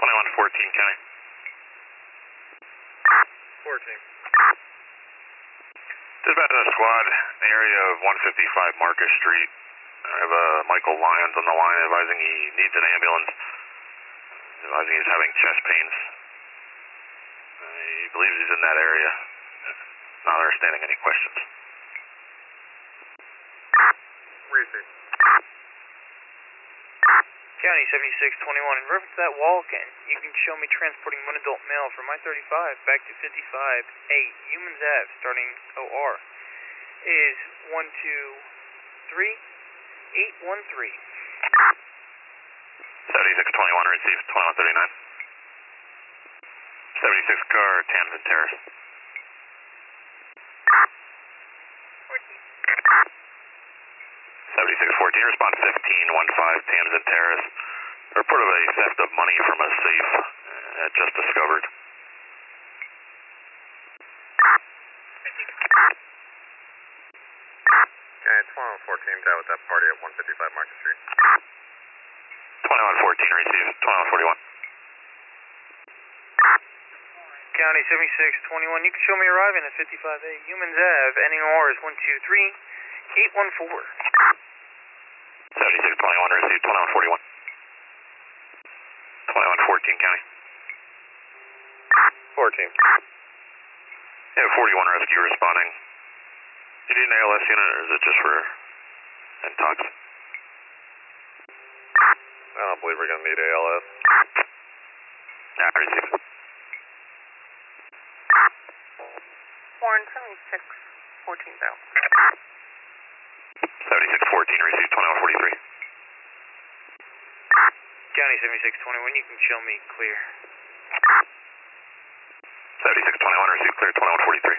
2114 County. 14. Dispatch a squad in the area of 155 Marcus Street. I have Michael Lyons on the line advising he needs an ambulance. Advising he's having chest pains. He believes he's in that area. Not understanding any questions. Receive. County 7621, in reference to that walk-in, you can show me transporting one adult male from I-35 back to 55A Humans Ave, starting OR, is 123813. 7621 receives 2139. 76 car, Tamsin Terrace. 7614, response 1515 Tamsin Terrace. Report of a theft of money from a safe just discovered. Okay, 2114's out with that party at 155 Market Street. 2114 receives 2141. County 7621, you can show me arriving at 55A Humans Ave, ending OR is 123814. 7621 received 2141. 2114 County. 14. Yeah, 41 rescue responding. You need an ALS unit or is it just for intox? I don't believe we're going to need ALS. Yeah, I received it. Warren 7614 out. 7614 received 2143. County 7621, you can show me clear. 7621 received clear 2143.